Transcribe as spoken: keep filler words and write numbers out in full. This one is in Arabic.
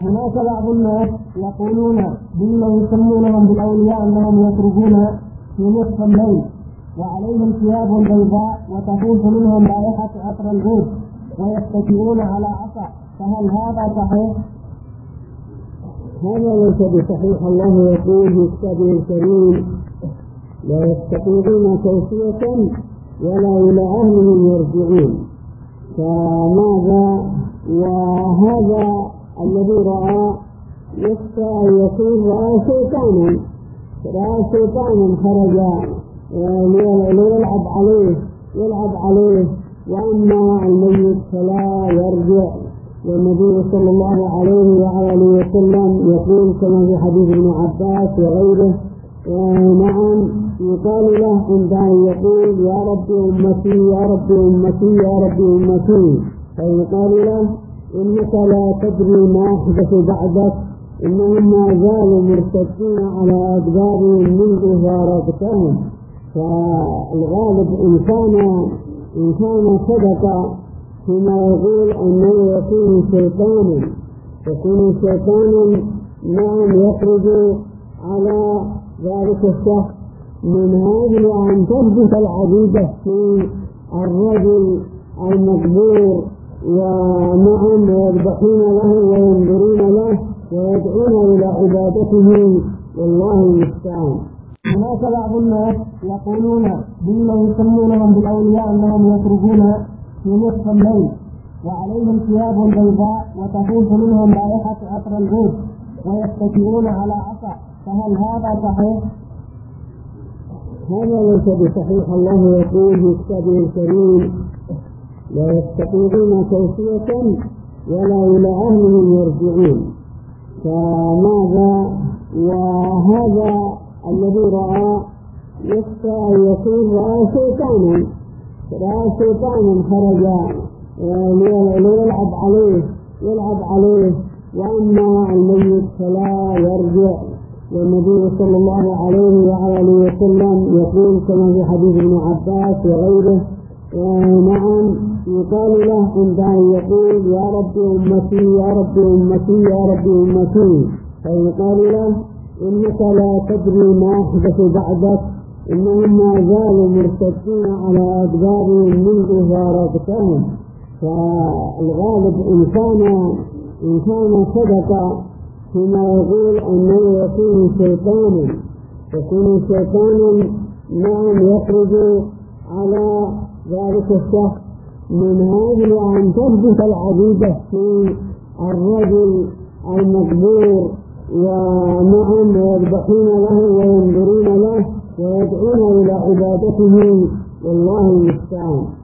هناك بعض الناس يقولون بما يسمونهم بالأولياء أنهم يخرجون في نصف الليل وعليهم ثياب بيضاء وتفوت منهم رائحة عطر العود ويتكئون على عصا، فهل هذا صحيح؟ هذا ليس بصحيح. الله يقول في كتابه الكريم: لا يستطيعون توصية ولا إلى أهلهم يرجعون. فماذا؟ وهذا الذي رأى يخشى أن يكون رأى شيطانا رأى شيطانا خرج ليلعب عليه يلعب عليه وأما الميت فلا يرجع. والنبي صلى الله عليه وعلى وسلم يقول كما في حديث ابن عباس وغيره: نعم، يقال له عندما يقول: يا رب أمتي يا رب أمتي يا رب أمتي، فيقال له: إنك لا تدري ما أحدث بعدك، إنهم ما زالوا مرتدين على أدبارهم منذ فارقتهم. فالغالب إن كان إن كان صدق فيما يقول أنه يكون شيطانا يكون شيطانا نعم يخرج على ذلك الشخص من هذه أن تثبت العقيدة في الرجل المقبور، ونعم يذبحون له وينظرون له ويدعون إلى عبادته، والله المستعان. هناك بعض الناس يقولون بما يسمونهم بالأولياء أنهم يخرجون في نصف الليل وعليهم ثياب بيضاء وتفوت منهم رائحة عطر العود ويتكئون على عصا، فهل هذا صحيح؟ هذا ليس بصحيح. الله يقول في كتابه الكريم: لا يستطيعون توصية ولا إلى أهلهم يرجعون. فماذا؟ وهذا الذي رأى يخشى أن يكون رأى شيطانا رأى شيطانا خرج ليلعب عليه يلعب عليه وأما الميت فلا يرجع. والنبي صلى الله عليه وعلى وسلم يقول كما في حديث ابن عباس وغيره: نعم، يقال له عندما يقول: يا رب أمتي يا رب أمتي يا رب أمتي، فيقال له: إنك لا تدري ما أحدث بعدك، إنهم ما زالوا مرتدين على أدبارهم منذ فارقتهم. فالغالب إن كان إن كان صدق فيما يقول أنه يكون شيطانا يكون شيطانا نعم يخرج على ذلك الشخص من هذه أن تثبت العقيدة في الرجل المقبور، ونعم يذبحون له وينظرون له ويدعون إلى عبادته، والله المستعان.